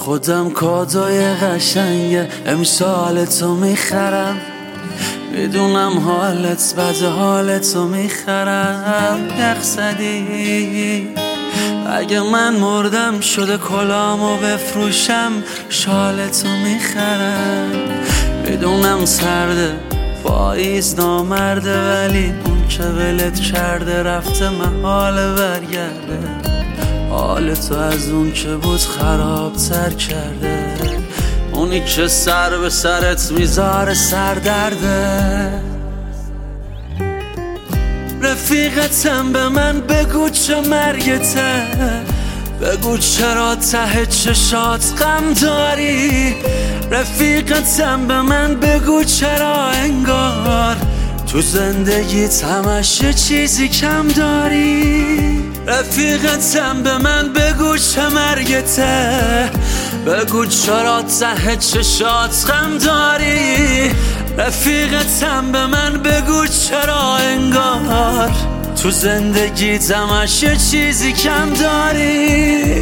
خودم کادوی قشنگ امسال تو میخرم، میدونم حالت بد، حالتو میخرم. یخزدی اگه من مردم شده کلامو بفروشم، شالتو میخرم. میدونم سرده پاییز نامرده، ولی اون که ولت کرده رفته محاله برگرده. حال تو از اون که بود خرابتر کرده، اونی که سر به سرت میذاره سردرده. رفیقتم به من بگو چه مرگته، بگو چرا ته چشات غم داری. رفیقتم به من بگو چرا انگار تو زندگیت همش یه چیزی کم داری. رفیقتم به من بگو چه مرگته، بگو چرا ته چشات غم داری. رفیقتم به من بگو چرا انگار تو زندگیت همش یه چیزی کم داری.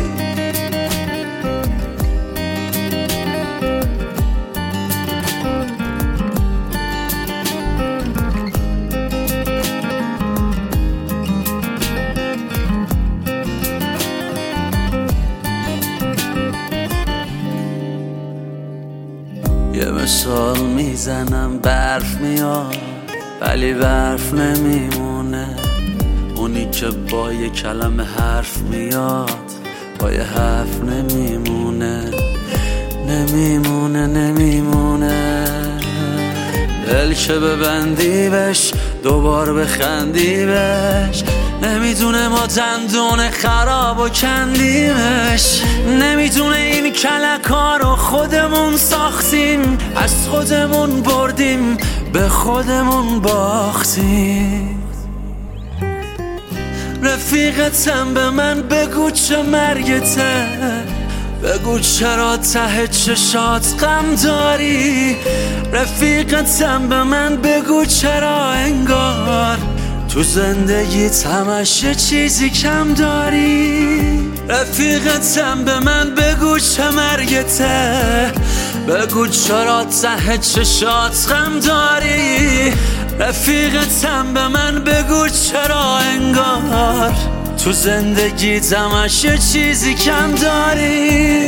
یه مثال میزنم برف میاد ولی برف نمیمونه، اونی که با یه کلمه حرف میاد با یه حرف نمیمونه. نمیمونه دل که ببندی بهش دوبار بخندی بهش، نمیدونه ما دندون خراب و کندیمش. نمیدونه این کلکا رو خودمون ساختیم، از خودمون بردیم به خودمون باختیم. رفیقتم به من بگو چه مرگته، بگو چرا ته چشات غم داری. رفیقتم به من بگو چرا انگار تو زندگیت همش یه چیزی کم داری. رفیقتم به من بگو چه مرگته، بگو چرا ته چشات غم داری. رفیقتم به من بگو چرا انگار تو زندگیت همش یه چیزی کم داری.